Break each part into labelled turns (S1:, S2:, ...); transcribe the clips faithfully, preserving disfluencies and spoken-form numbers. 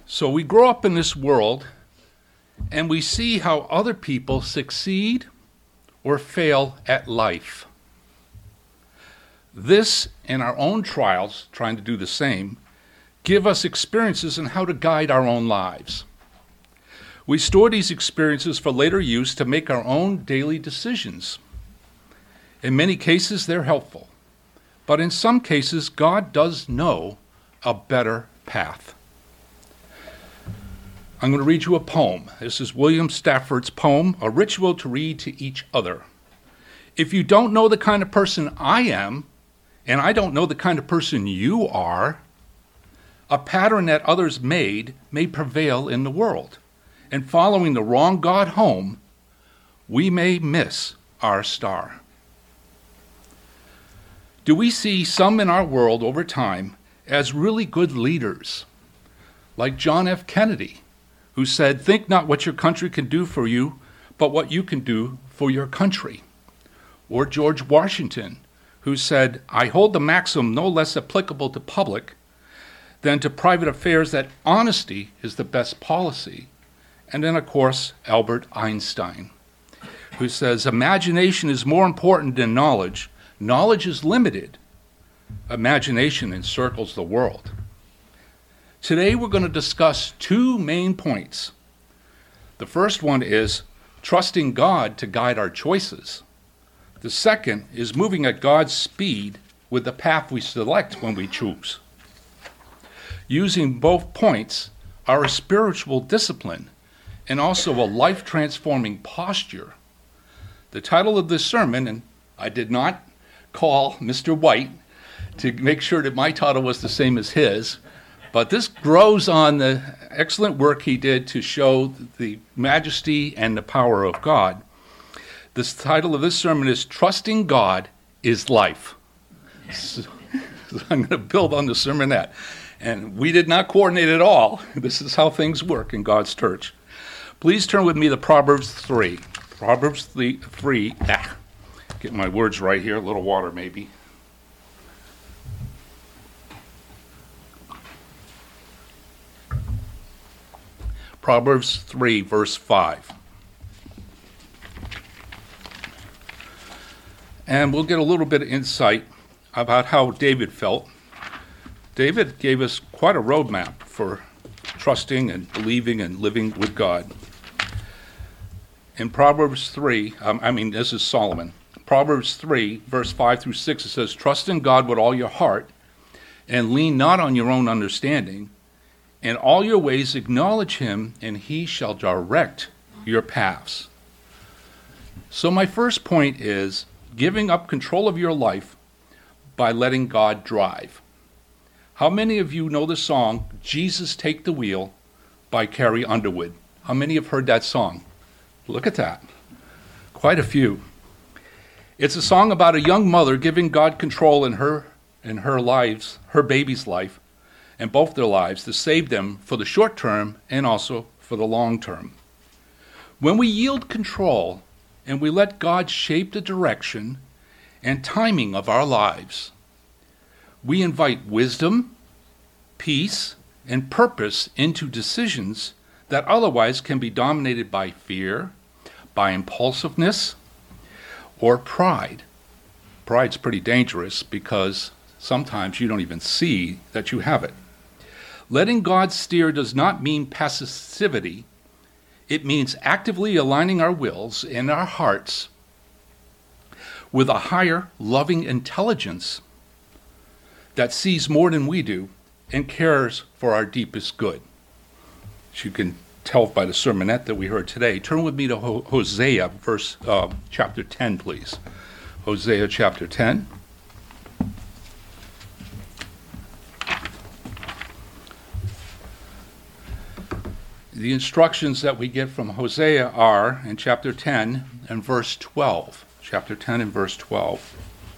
S1: So we grow up in this world and we see how other people succeed or fail at life. This and our own trials, trying to do the same, give us experiences in how to guide our own lives. We store these experiences for later use to make our own daily decisions. In many cases, they're helpful, but in some cases, God does know a better path. I'm going to read you a poem. This is William Stafford's poem, A Ritual to Read to Each Other. If you don't know the kind of person I am, and I don't know the kind of person you are, a pattern that others made may prevail in the world. And following the wrong God home, we may miss our star. Do we see some in our world over time as really good leaders, like John F. Kennedy, who said, "Think not what your country can do for you, but what you can do for your country"? Or George Washington, who said, "I hold the maxim no less applicable to public than to private affairs that honesty is the best policy." And then, of course, Albert Einstein, who says, "Imagination is more important than knowledge. Knowledge is limited. Imagination encircles the world." Today we're going to discuss two main points. The first one is trusting God to guide our choices. The second is moving at God's speed with the path we select when we choose. Using both points are a spiritual discipline and also a life-transforming posture. The title of this sermon, and I did not call Mister White to make sure that my title was the same as his, but this grows on the excellent work he did to show the majesty and the power of God. The title of this sermon is Trusting God is Life. So, so I'm going to build on the sermonette. And we did not coordinate at all. This is how things work in God's church. Please turn with me to Proverbs three. Proverbs three. Ah, get my words right here. A little water maybe. Proverbs three, verse five. And we'll get a little bit of insight about how David felt. David gave us quite a roadmap for trusting and believing and living with God. In Proverbs three, um, I mean, this is Solomon. Proverbs three, verse five through six, it says, "Trust in God with all your heart, and lean not on your own understanding. In all your ways acknowledge him, and he shall direct your paths." So my first point is giving up control of your life by letting God drive. How many of you know the song, "Jesus Take the Wheel" by Carrie Underwood? How many have heard that song? Look at that. Quite a few. It's a song about a young mother giving God control in her in her lives, her baby's life, and both their lives, to save them for the short term and also for the long term. When we yield control and we let God shape the direction and timing of our lives, we invite wisdom, peace, and purpose into decisions that otherwise can be dominated by fear, by impulsiveness, or pride. Pride's pretty dangerous because sometimes you don't even see that you have it. Letting God steer does not mean passivity. It means actively aligning our wills and our hearts with a higher, loving intelligence that sees more than we do and cares for our deepest good. As you can tell by the sermonette that we heard today, turn with me to Hosea, verse uh, chapter ten, please. Hosea chapter ten. The instructions that we get from Hosea are in chapter ten and verse twelve. Chapter ten and verse twelve.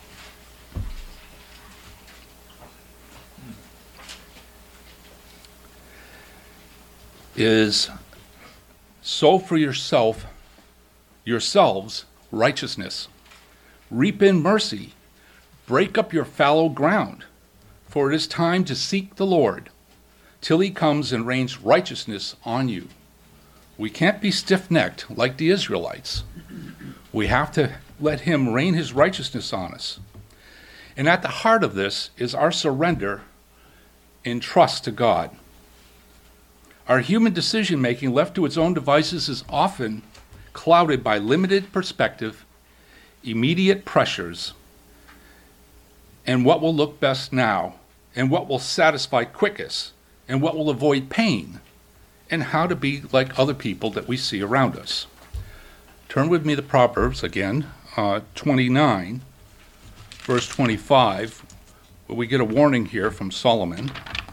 S1: Is sow for yourself, yourselves, righteousness. Reap in mercy. Break up your fallow ground. For it is time to seek the Lord, till he comes and rains righteousness on you. We can't be stiff-necked like the Israelites. We have to let him rain his righteousness on us. And at the heart of this is our surrender in trust to God. Our human decision-making, left to its own devices, is often clouded by limited perspective, immediate pressures, and what will look best now, and what will satisfy quickest, and what will avoid pain, and how to be like other people that we see around us. Turn with me to Proverbs again, uh, twenty-nine, verse twenty-five, where we get a warning here from Solomon.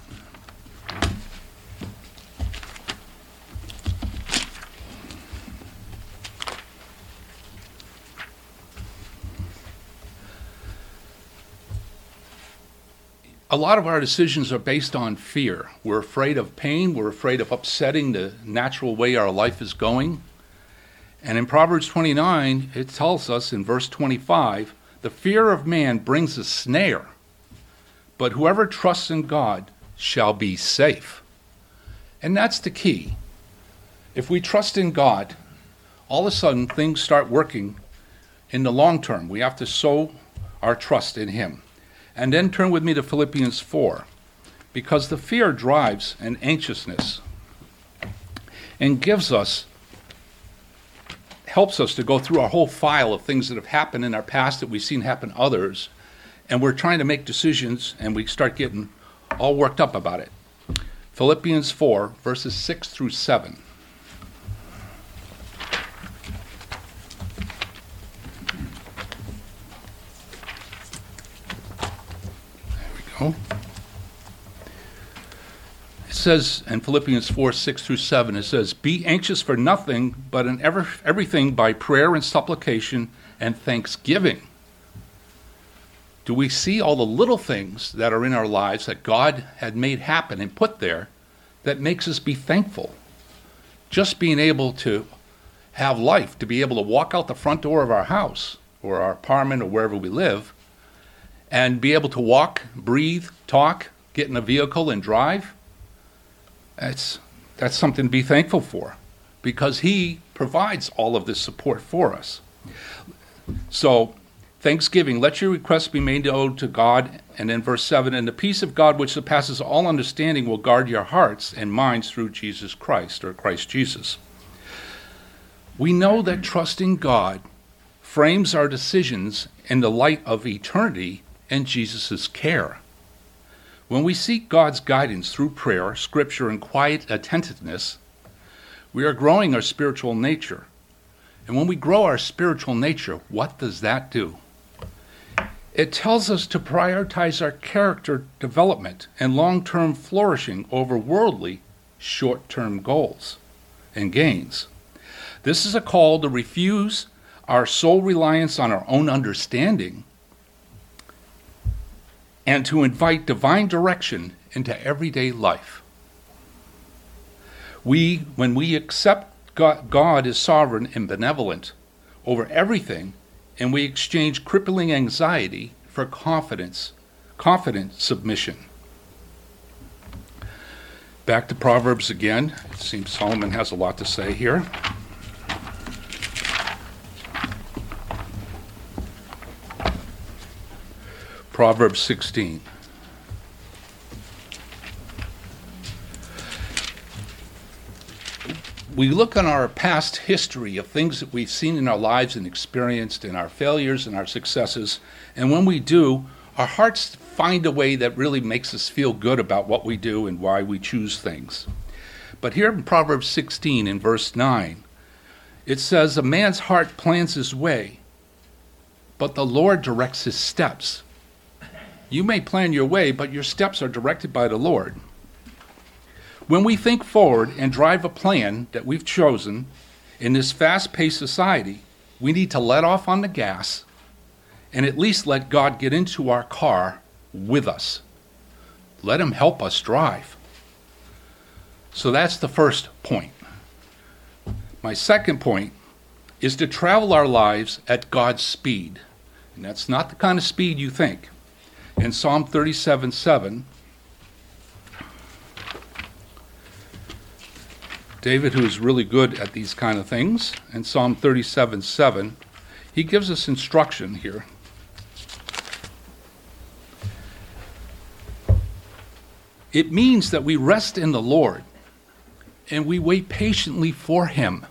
S1: A lot of our decisions are based on fear. We're afraid of pain. We're afraid of upsetting the natural way our life is going. And in Proverbs twenty-nine, it tells us in verse twenty-five, the fear of man brings a snare, but whoever trusts in God shall be safe. And that's the key. If we trust in God, all of a sudden things start working in the long term. We have to sow our trust in him. And then turn with me to Philippians four, because the fear drives an anxiousness and gives us, helps us to go through our whole file of things that have happened in our past that we've seen happen to others, and we're trying to make decisions and we start getting all worked up about it. Philippians four, verses six through seven. It says in Philippians four, six through seven, it says, be anxious for nothing, but in every, everything by prayer and supplication and thanksgiving. Do we see all the little things that are in our lives that God had made happen and put there that makes us be thankful? Just being able to have life, to be able to walk out the front door of our house or our apartment or wherever we live, and be able to walk, breathe, talk, get in a vehicle and drive, that's, that's something to be thankful for, because he provides all of this support for us. So, thanksgiving, let your requests be made known to God, and then verse seven, and the peace of God which surpasses all understanding will guard your hearts and minds through Jesus Christ, or Christ Jesus. We know that trusting God frames our decisions in the light of eternity and Jesus' care. When we seek God's guidance through prayer, scripture, and quiet attentiveness, we are growing our spiritual nature. And when we grow our spiritual nature, what does that do? It tells us to prioritize our character development and long-term flourishing over worldly, short-term goals and gains. This is a call to refuse our sole reliance on our own understanding and to invite divine direction into everyday life. We, when we accept God, God is sovereign and benevolent over everything, and we exchange crippling anxiety for confidence, confident submission. Back to Proverbs again. It seems Solomon has a lot to say here. Proverbs sixteen. We look on our past history of things that we've seen in our lives and experienced, and our failures and our successes, and when we do, our hearts find a way that really makes us feel good about what we do and why we choose things. But here in Proverbs sixteen, in verse nine, it says, a man's heart plans his way, but the Lord directs his steps. You may plan your way, but your steps are directed by the Lord. When we think forward and drive a plan that we've chosen in this fast-paced society, we need to let off on the gas and at least let God get into our car with us. Let him help us drive. So that's the first point. My second point is to travel our lives at God's speed. And that's not the kind of speed you think. In Psalm thirty-seven seven, David, who is really good at these kind of things, in Psalm thirty-seven seven, he gives us instruction here. It means that we rest in the Lord and we wait patiently for him.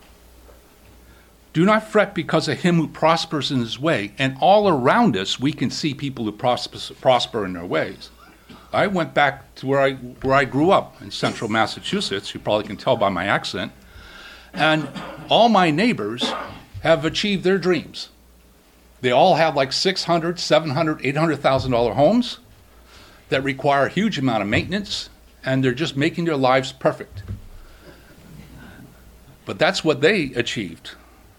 S1: Do not fret because of him who prospers in his way. And all around us, we can see people who prosper, prosper in their ways. I went back to where I where I grew up in central Massachusetts. You probably can tell by my accent. And all my neighbors have achieved their dreams. They all have like six hundred, seven hundred, eight hundred thousand dollar homes that require a huge amount of maintenance, and they're just making their lives perfect. But that's what they achieved.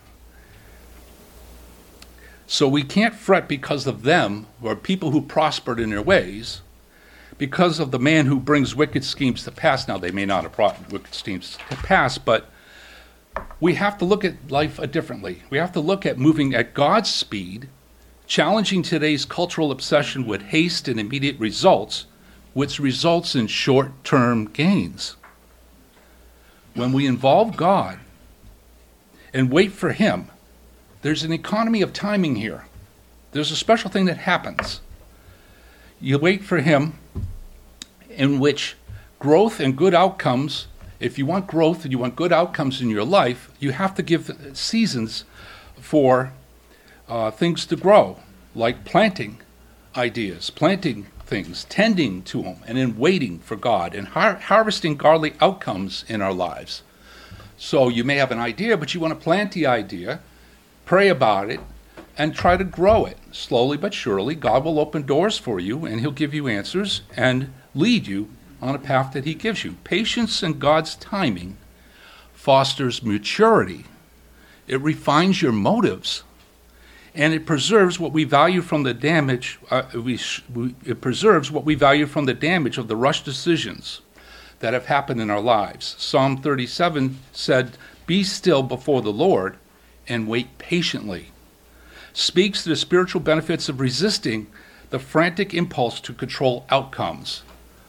S1: So we can't fret because of them, or people who prospered in their ways, because of the man who brings wicked schemes to pass. Now, they may not have brought wicked schemes to pass, but we have to look at life differently. We have to look at moving at God's speed, challenging today's cultural obsession with haste and immediate results, which results in short-term gains. When we involve God and wait for him, there's an economy of timing here. There's a special thing that happens. You wait for him, in which growth and good outcomes, if you want growth and you want good outcomes in your life, you have to give seasons for uh, things to grow, like planting ideas, planting things, tending to them, and then waiting for God and har- harvesting godly outcomes in our lives. So you may have an idea, but you want to plant the idea, pray about it, and try to grow it. Slowly but surely, God will open doors for you, and he'll give you answers and lead you on a path that he gives you. Patience in God's timing fosters maturity. It refines your motives, and it preserves what we value from the damage. Uh, we, sh- we, it preserves what we value from the damage of the rushed decisions that have happened in our lives. Psalm thirty-seven said, "Be still before the Lord and wait patiently," speaks to the spiritual benefits of resisting the frantic impulse to control outcomes.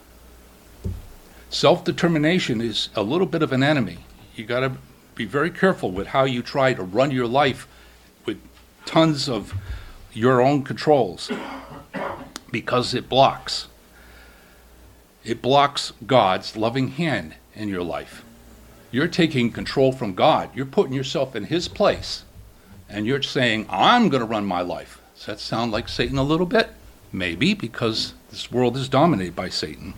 S1: Self-determination is a little bit of an enemy. You got to be very careful with how you try to run your life with tons of your own controls, because it blocks. It blocks God's loving hand in your life. You're taking control from God. You're putting yourself in his place, and you're saying, I'm going to run my life. Does that sound like Satan a little bit? Maybe, because this world is dominated by Satan.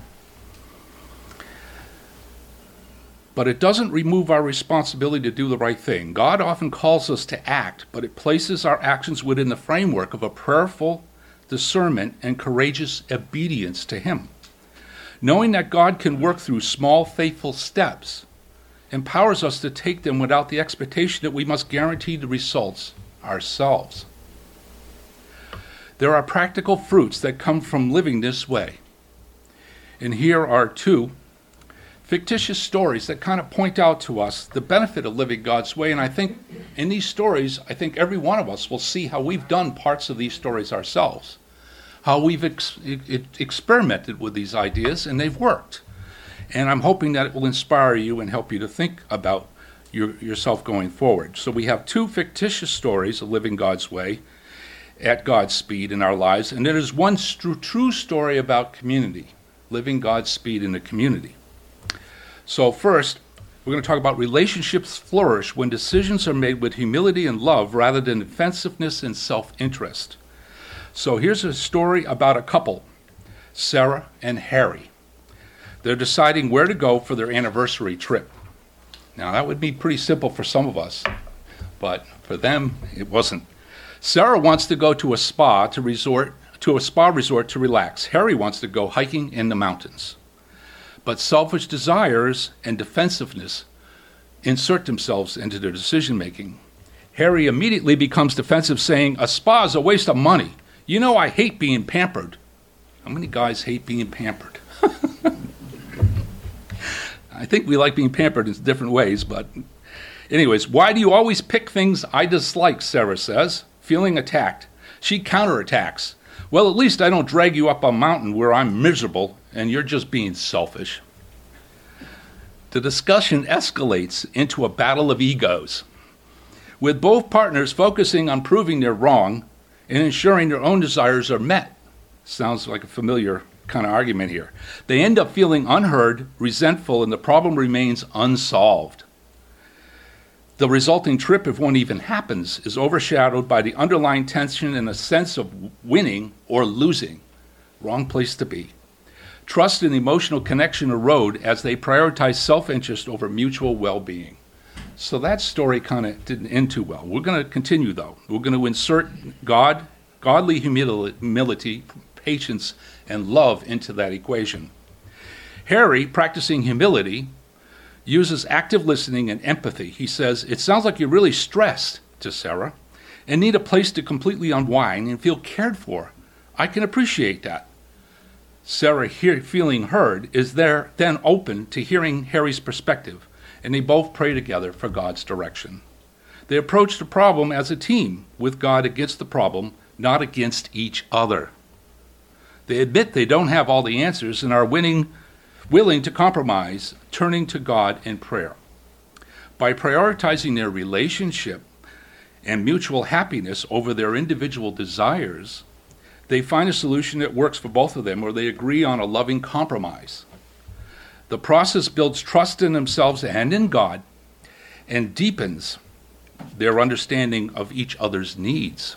S1: But it doesn't remove our responsibility to do the right thing. God often calls us to act, but it places our actions within the framework of a prayerful discernment and courageous obedience to him. Knowing that God can work through small, faithful steps empowers us to take them without the expectation that we must guarantee the results ourselves. There are practical fruits that come from living this way. And here are two fictitious stories that kind of point out to us the benefit of living God's way. And I think in these stories, I think every one of us will see how we've done parts of these stories ourselves, how we've ex- experimented with these ideas, and they've worked. And I'm hoping that it will inspire you and help you to think about your, yourself going forward. So we have two fictitious stories of living God's way at God's speed in our lives, and there is one st- true story about community, living God's speed in the community. So first, we're going to talk about relationships flourish when decisions are made with humility and love rather than defensiveness and self-interest. So here's a story about a couple, Sarah and Harry. They're deciding where to go for their anniversary trip. Now, that would be pretty simple for some of us, but for them, it wasn't. Sarah wants to go to a spa to resort to a spa resort to relax. Harry wants to go hiking in the mountains. But selfish desires and defensiveness insert themselves into their decision-making. Harry immediately becomes defensive, saying, "A spa is a waste of money. You know I hate being pampered." How many guys hate being pampered? I think we like being pampered in different ways, but anyways, "Why do you always pick things I dislike?" Sarah says, feeling attacked. She counterattacks. "Well, at least I don't drag you up a mountain where I'm miserable and you're just being selfish." The discussion escalates into a battle of egos, with both partners focusing on proving they're wrong and ensuring their own desires are met. Sounds like a familiar kind of argument here. They end up feeling unheard, resentful, and the problem remains unsolved. The resulting trip, if one even happens, is overshadowed by the underlying tension and a sense of winning or losing. Wrong place to be. Trust and emotional connection erode as they prioritize self-interest over mutual well-being. So that story kind of didn't end too well. We're going to continue, though. We're going to insert God, godly humility, patience, and love into that equation. Harry, practicing humility, uses active listening and empathy. He says, "It sounds like you're really stressed," to Sarah, "and need a place to completely unwind and feel cared for. I can appreciate that." Sarah, hear, feeling heard, is there then open to hearing Harry's perspective, and they both pray together for God's direction. They approach the problem as a team, with God against the problem, not against each other. They admit they don't have all the answers and are winning, willing to compromise, turning to God in prayer. By prioritizing their relationship and mutual happiness over their individual desires, they find a solution that works for both of them, or they agree on a loving compromise. The process builds trust in themselves and in God and deepens their understanding of each other's needs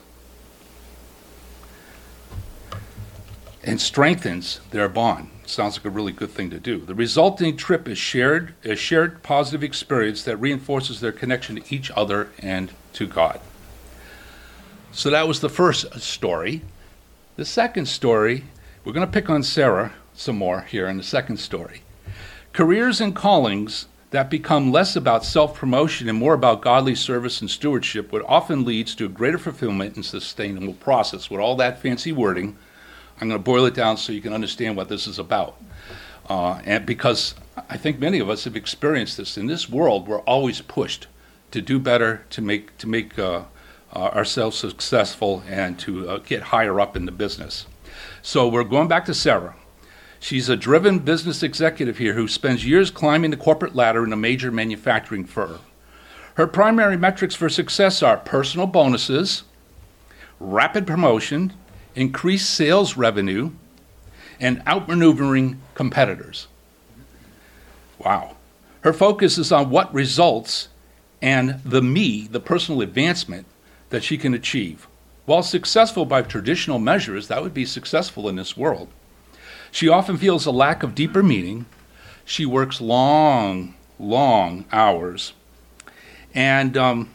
S1: and strengthens their bond. Sounds like a really good thing to do. The resulting trip is shared, a shared positive experience that reinforces their connection to each other and to God. So that was the first story. The second story, we're going to pick on Sarah some more here in the second story. Careers and callings that become less about self-promotion and more about godly service and stewardship would often leads to a greater fulfillment and sustainable process. With all that fancy wording, I'm going to boil it down so you can understand what this is about. Uh, and because I think many of us have experienced this. In this world, we're always pushed to do better, to make to make uh, uh, ourselves successful, and to uh, get higher up in the business. So we're going back to Sarah. She's a driven business executive here who spends years climbing the corporate ladder in a major manufacturing firm. Her primary metrics for success are personal bonuses, rapid promotion, increased sales revenue, and outmaneuvering competitors. Wow. Her focus is on what results and the me, the personal advancement that she can achieve. While successful by traditional measures, that would be successful in this world. She often feels a lack of deeper meaning. She works long, long hours. And um,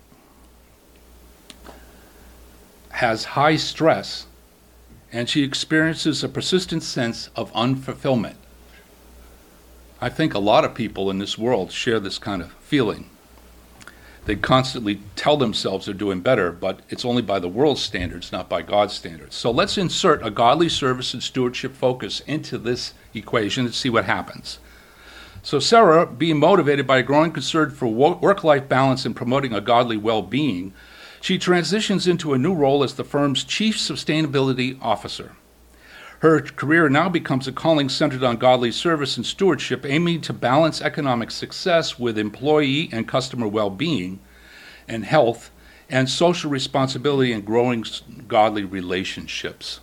S1: has high stress, and she experiences a persistent sense of unfulfillment. I think a lot of people in this world share this kind of feeling. They constantly tell themselves they're doing better, but it's only by the world's standards, not by God's standards. So let's insert a godly service and stewardship focus into this equation and see what happens. So Sarah, being motivated by a growing concern for work-life balance and promoting a godly well-being, she transitions into a new role as the firm's chief sustainability officer. Her career now becomes a calling centered on godly service and stewardship, aiming to balance economic success with employee and customer well-being and health and social responsibility and growing godly relationships.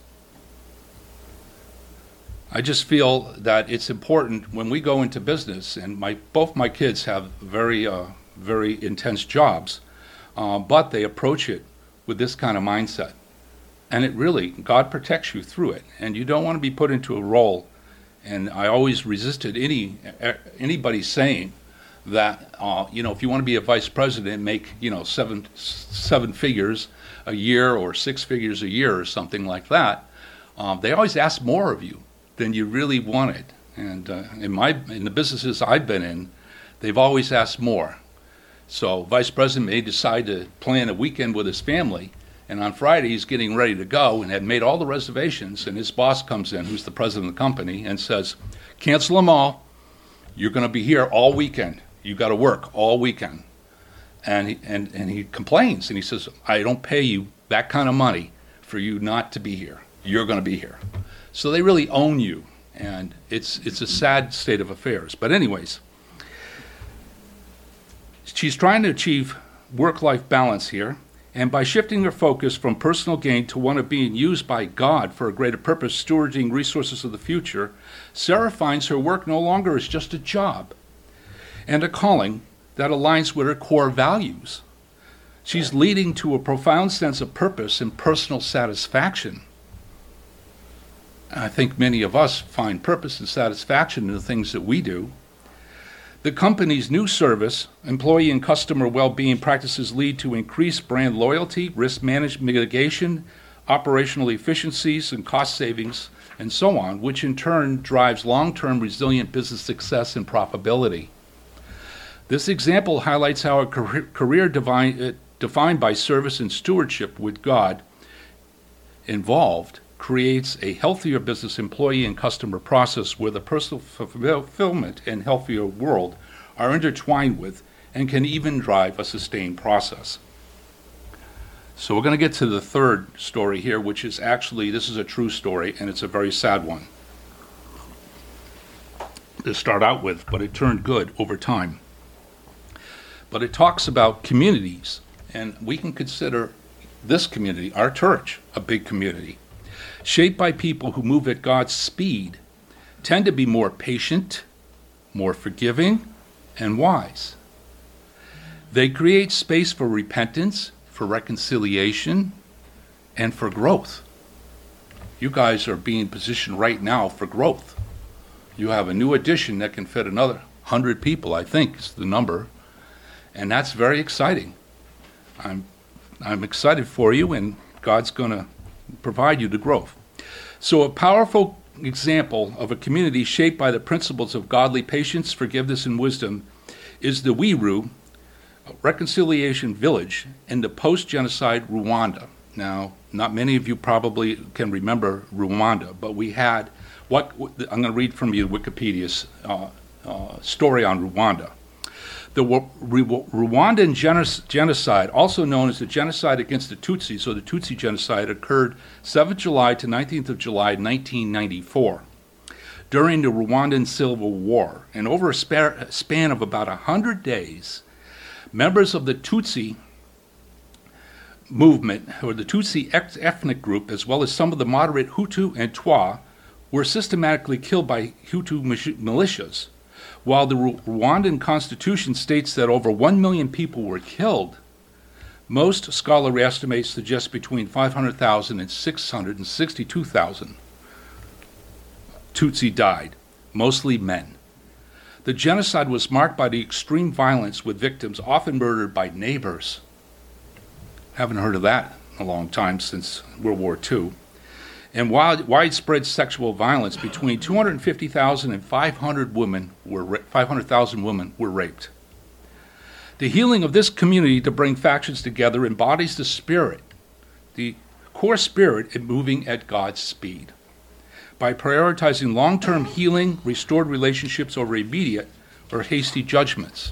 S1: I just feel that it's important when we go into business, and my both my kids have very, uh, very intense jobs, Uh, but they approach it with this kind of mindset. And it really, God protects you through it. And you don't want to be put into a role. And I always resisted any anybody saying that, uh, you know, if you want to be a vice president, make, you know, seven seven figures a year or six figures a year or something like that. Um, they always ask more of you than you really wanted. And uh, in my in the businesses I've been in, they've always asked more. So vice president may decide to plan a weekend with his family, and on Friday he's getting ready to go and had made all the reservations, and his boss comes in, who's the president of the company, and says, cancel them all. You're going to be here all weekend. You've got to work all weekend. And he, and, and he complains, and he says, I don't pay you that kind of money for you not to be here. You're going to be here. So they really own you, and it's it's a sad state of affairs. But anyways, She's trying to achieve work-life balance here, and by shifting her focus from personal gain to one of being used by God for a greater purpose, stewarding resources of the future, Sarah finds her work no longer as just a job and a calling that aligns with her core values. She's leading to a profound sense of purpose and personal satisfaction. I think many of us find purpose and satisfaction in the things that we do. The company's new service, employee and customer well-being practices lead to increased brand loyalty, risk management mitigation, operational efficiencies and cost savings, and so on, which in turn drives long-term resilient business success and profitability. This example highlights how a career, career divine, uh, defined by service and stewardship with God involved creates a healthier business employee and customer process where the personal fulfillment and healthier world are intertwined with and can even drive a sustained process. So we're going to get to the third story here, which is actually, this is a true story, and it's a very sad one to start out with, but it turned good over time. But it talks about communities, and we can consider this community, our church, a big community, shaped by people who move at God's speed, tend to be more patient, more forgiving, and wise. They create space for repentance, for reconciliation, and for growth. You guys are being positioned right now for growth. You have a new addition that can fit another one hundred people, I think is the number, and that's very exciting. I'm, I'm excited for you, and God's going to provide you the growth. So a powerful example of a community shaped by the principles of godly patience, forgiveness, and wisdom is the Wiru Reconciliation Village in the post-genocide Rwanda. Now, not many of you probably can remember Rwanda, but we had, what I'm going to read from you Wikipedia's uh, uh, story on Rwanda. The Rwandan genocide, also known as the genocide against the Tutsis, or the Tutsi genocide, occurred seventh of July to nineteenth of July, nineteen ninety-four, during the Rwandan Civil War. And over a span of about one hundred days, members of the Tutsi movement, or the Tutsi ethnic group, as well as some of the moderate Hutu and Twa, were systematically killed by Hutu militias. While the Rwandan constitution states that over one million people were killed, most scholarly estimates suggest between five hundred thousand and six hundred sixty-two thousand Tutsi died, mostly men. The genocide was marked by the extreme violence, with victims often murdered by neighbors. Haven't heard of that in a long time, since World War Two. And wide, widespread sexual violence. Between two hundred fifty thousand and five hundred women were five hundred thousand women were raped. The healing of this community to bring factions together embodies the spirit, the core spirit in moving at God's speed, by prioritizing long-term healing, restored relationships over immediate or hasty judgments.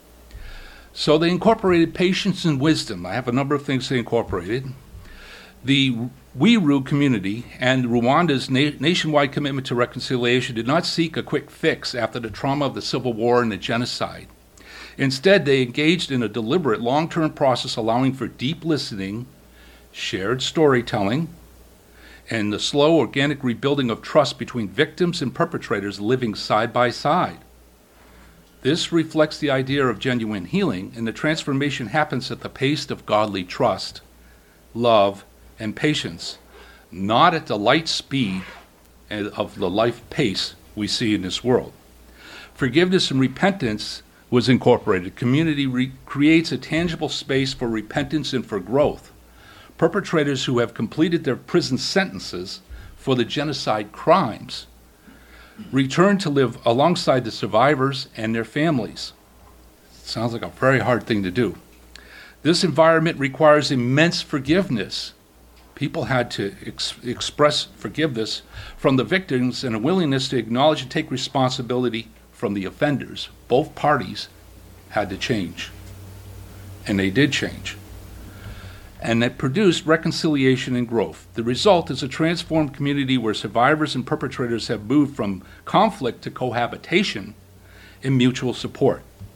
S1: So they incorporated patience and wisdom. I have a number of things they incorporated. The Wiru community and Rwanda's na- nationwide commitment to reconciliation did not seek a quick fix after the trauma of the Civil War and the genocide. Instead, they engaged in a deliberate long-term process allowing for deep listening, shared storytelling, and the slow, organic rebuilding of trust between victims and perpetrators living side by side. This reflects the idea of genuine healing, and the transformation happens at the pace of godly trust, love, and patience, not at the light speed of the life pace we see in this world. Forgiveness and repentance was incorporated. Community re- creates a tangible space for repentance and for growth. Perpetrators who have completed their prison sentences for the genocide crimes return to live alongside the survivors and their families. Sounds like a very hard thing to do. This environment requires immense forgiveness. People had to ex- express forgiveness from the victims and a willingness to acknowledge and take responsibility from the offenders. Both parties had to change, and they did change. And that produced reconciliation and growth. The result is a transformed community where survivors and perpetrators have moved from conflict to cohabitation and mutual support.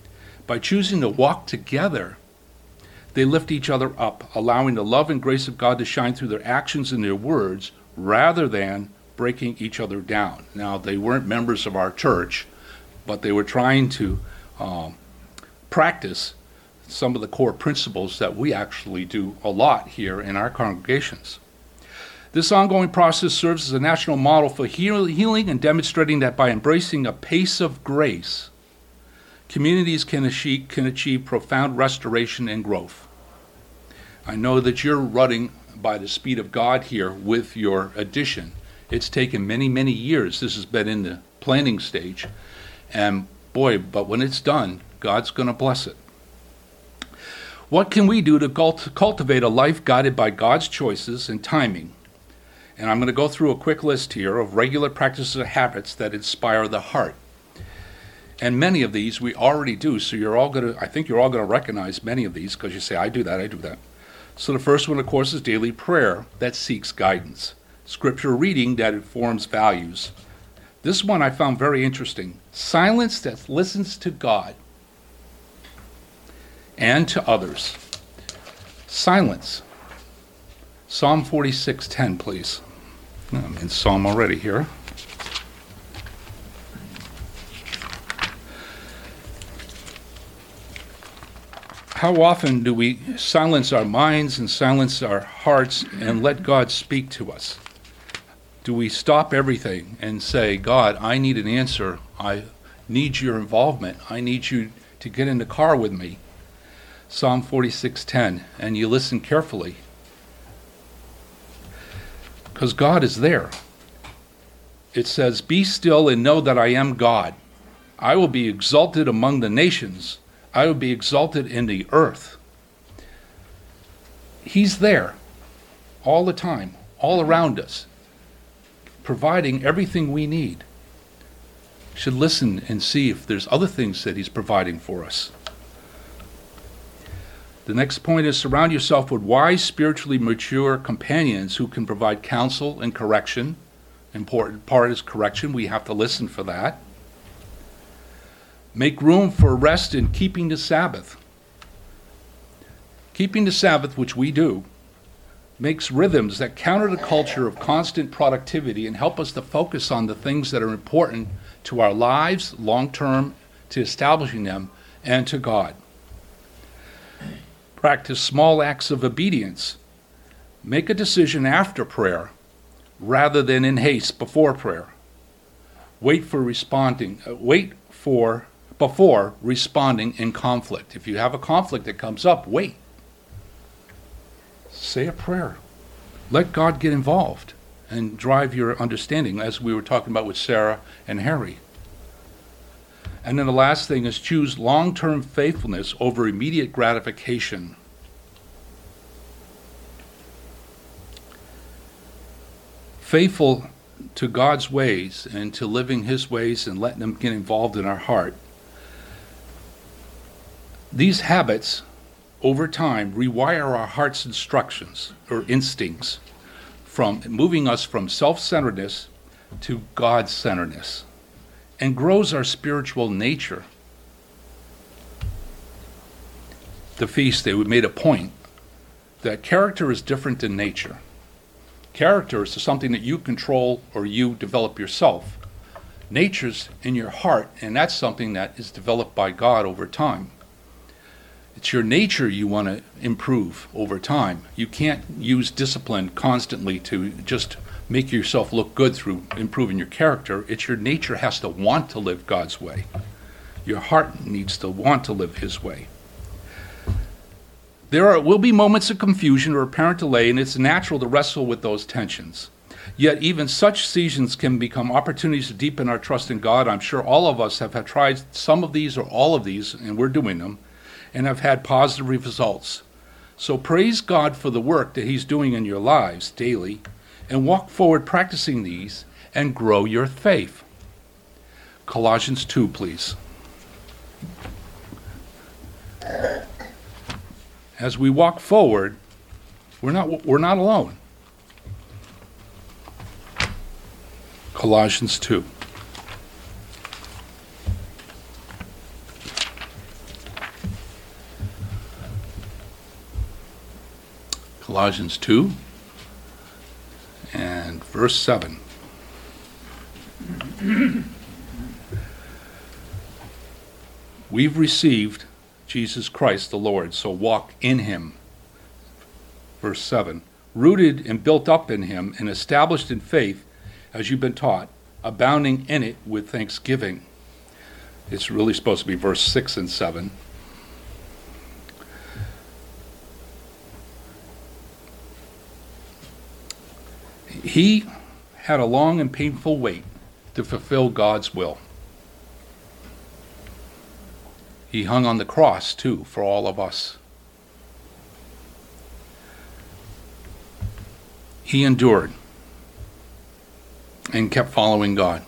S1: By choosing to walk together, they lift each other up, allowing the love and grace of God to shine through their actions and their words rather than breaking each other down. Now, they weren't members of our church, but they were trying to um, practice some of the core principles that we actually do a lot here in our congregations. This ongoing process serves as a national model for heal- healing and demonstrating that by embracing a pace of grace, communities can achieve, can achieve profound restoration and growth. I know that you're running by the speed of God here with your addition. It's taken many, many years. This has been in the planning stage. And boy, but when it's done, God's going to bless it. What can we do to cult- cultivate a life guided by God's choices and timing? And I'm going to go through a quick list here of regular practices and habits that inspire the heart. And many of these we already do, so you're all going to, I think you're all going to recognize many of these because you say, I do that, I do that. So the first one, of course, is daily prayer that seeks guidance. Scripture reading that informs values. This one I found very interesting. Silence that listens to God and to others. Silence. Psalm forty-six ten, please. I'm in Psalm already here. How often do we silence our minds and silence our hearts and let God speak to us? Do we stop everything and say, God, I need an answer. I need your involvement. I need you to get in the car with me. Psalm forty-six ten, and you listen carefully. Because God is there. It says, be still and know that I am God. I will be exalted among the nations. I will be exalted in the earth. He's there all the time, all around us, providing everything we need. Should listen and see if there's other things that he's providing for us. The next point is surround yourself with wise, spiritually mature companions who can provide counsel and correction. Important part is correction. We have to listen for that. Make room for rest in keeping the Sabbath. Keeping the Sabbath, which we do, makes rhythms that counter the culture of constant productivity and help us to focus on the things that are important to our lives long-term, to establishing them, and to God. Practice small acts of obedience. Make a decision after prayer rather than in haste before prayer. Wait for responding. Uh, wait for before responding in conflict. If you have a conflict that comes up, wait. Say a prayer. Let God get involved and drive your understanding, as we were talking about with Sarah and Harry. And then the last thing is choose long-term faithfulness over immediate gratification. Faithful to God's ways and to living his ways and letting them get involved in our heart. These habits, over time, rewire our heart's instructions or instincts from moving us from self-centeredness to God-centeredness and grows our spiritual nature. The feast day, we made a point that character is different than nature. Character is something that you control or you develop yourself. Nature's in your heart, and that's something that is developed by God over time. It's your nature you want to improve over time. You can't use discipline constantly to just make yourself look good through improving your character. It's your nature has to want to live God's way. Your heart needs to want to live his way. There are, will be moments of confusion or apparent delay, and it's natural to wrestle with those tensions. Yet even such seasons can become opportunities to deepen our trust in God. I'm sure all of us have had tried some of these or all of these, and we're doing them, and have had positive results. So praise God for the work that he's doing in your lives daily, and walk forward practicing these and grow your faith. Colossians two, please. As we walk forward, we're not, we're not alone. Colossians two. Colossians two and verse seven. We've received Jesus Christ the Lord, so walk in him. Verse seven. Rooted and built up in him and established in faith, as you've been taught, abounding in it with thanksgiving. It's really supposed to be verse six and seven. He had a long and painful wait to fulfill God's will. He hung on the cross, too, for all of us. He endured and kept following God.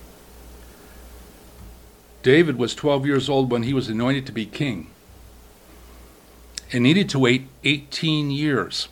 S1: David was twelve years old when he was anointed to be king and needed to wait eighteen years.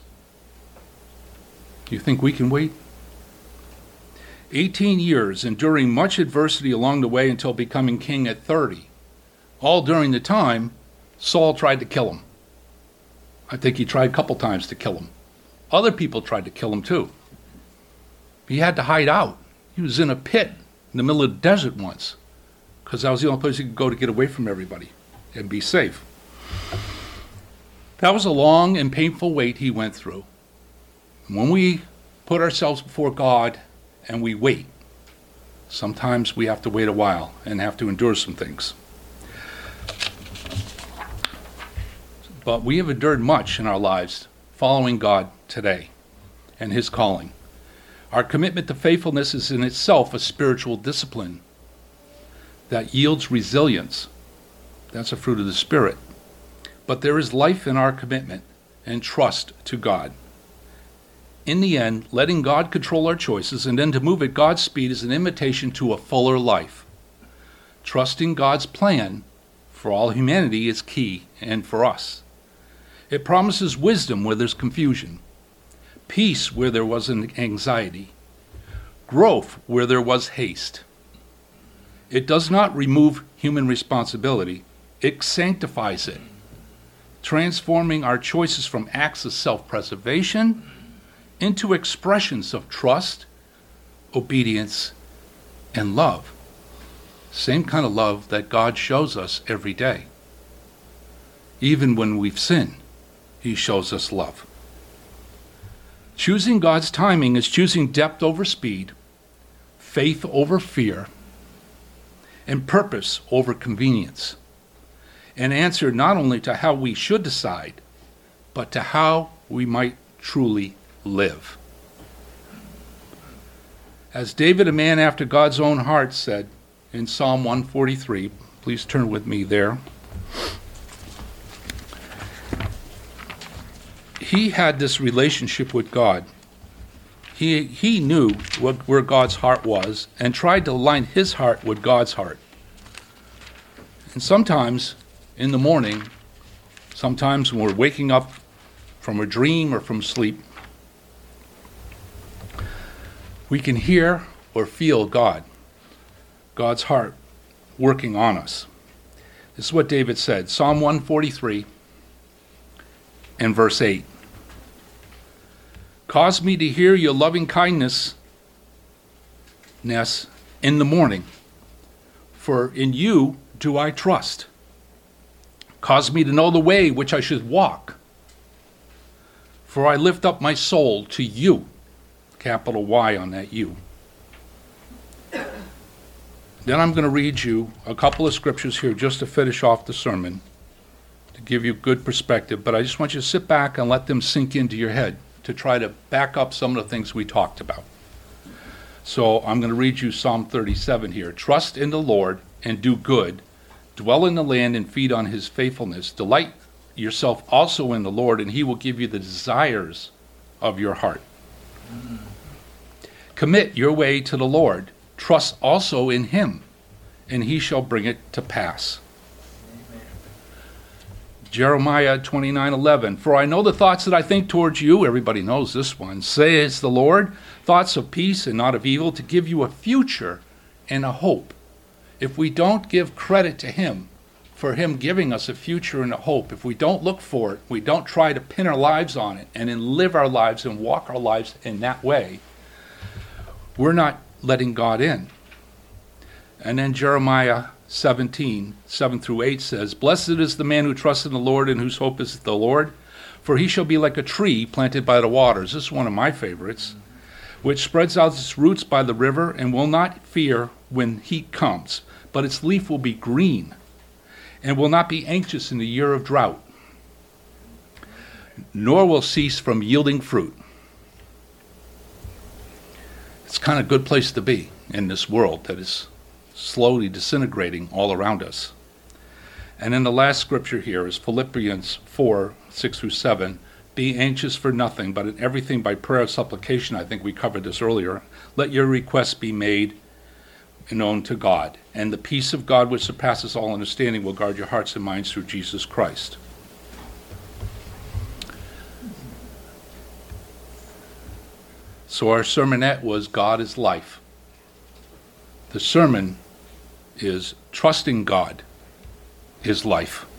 S1: Do you think we can wait? eighteen years, enduring much adversity along the way until becoming king at thirty. All during the time, Saul tried to kill him. I think he tried a couple times to kill him. Other people tried to kill him too. He had to hide out. He was in a pit in the middle of the desert once, because that was the only place he could go to get away from everybody and be safe. That was a long and painful wait he went through. When we put ourselves before God and we wait, sometimes we have to wait a while and have to endure some things. But we have endured much in our lives following God today and his calling. Our commitment to faithfulness is in itself a spiritual discipline that yields resilience. That's a fruit of the Spirit. But there is life in our commitment and trust to God. In the end, letting God control our choices and then to move at God's speed is an invitation to a fuller life. Trusting God's plan for all humanity is key, and for us. It promises wisdom where there's confusion, peace where there was an anxiety, growth where there was haste. It does not remove human responsibility, it sanctifies it, transforming our choices from acts of self-preservation into expressions of trust, obedience, and love. Same kind of love that God shows us every day. Even when we've sinned, he shows us love. Choosing God's timing is choosing depth over speed, faith over fear, and purpose over convenience. An answer not only to how we should decide, but to how we might truly live. As David, a man after God's own heart, said in Psalm one forty-three, please turn with me there. He had this relationship with God. He, he knew what, where God's heart was and tried to align his heart with God's heart. And sometimes in the morning, sometimes when we're waking up from a dream or from sleep, we can hear or feel God, God's heart working on us. This is what David said, Psalm one forty-three and verse eight. Cause me to hear your loving kindness, Ness, in the morning, for in you do I trust. Cause me to know the way which I should walk, for I lift up my soul to you. Capital Y on that you. Then I'm going to read you a couple of scriptures here just to finish off the sermon, to give you good perspective, but I just want you to sit back and let them sink into your head to try to back up some of the things we talked about. So I'm going to read you Psalm thirty-seven here. Trust in the Lord and do good. Dwell in the land and feed on his faithfulness. Delight yourself also in the Lord, and he will give you the desires of your heart. Mm. Commit your way to the Lord. Trust also in him, and he shall bring it to pass. Amen. Jeremiah twenty-nine eleven. For I know the thoughts that I think towards you, everybody knows this one, says the Lord, thoughts of peace and not of evil, to give you a future and a hope. If we don't give credit to him for him giving us a future and a hope, if we don't look for it, we don't try to pin our lives on it and then live our lives and walk our lives in that way, we're not letting God in. And then Jeremiah seventeen, seven through eight says, "Blessed is the man who trusts in the Lord and whose hope is the Lord, for he shall be like a tree planted by the waters." This is one of my favorites. "Which spreads out its roots by the river and will not fear when heat comes, but its leaf will be green and will not be anxious in the year of drought, nor will cease from yielding fruit." It's kind of a good place to be in this world that is slowly disintegrating all around us. And then the last scripture here is Philippians four, six through seven. "Be anxious for nothing, but in everything by prayer and supplication," I think we covered this earlier, "let your requests be made known to God, and the peace of God which surpasses all understanding will guard your hearts and minds through Jesus Christ." So our sermonette was God is life. The sermon is trusting God is life.